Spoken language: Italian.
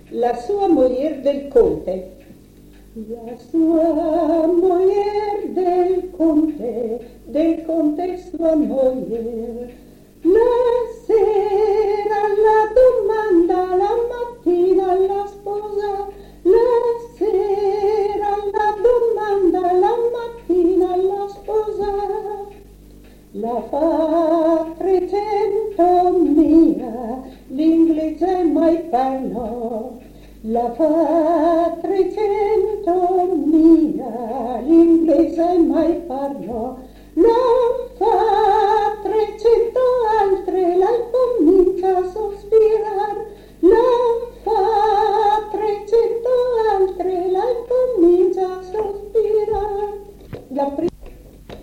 La sua moglie del conte. La sua moglie del conte sua moglie. La sera la domanda, la mattina la sposa. La sera la domanda, la mattina la sposa. La fa 300 mila, l'inglese mai parlò. La fa 300 mila, l'inglese mai parlò.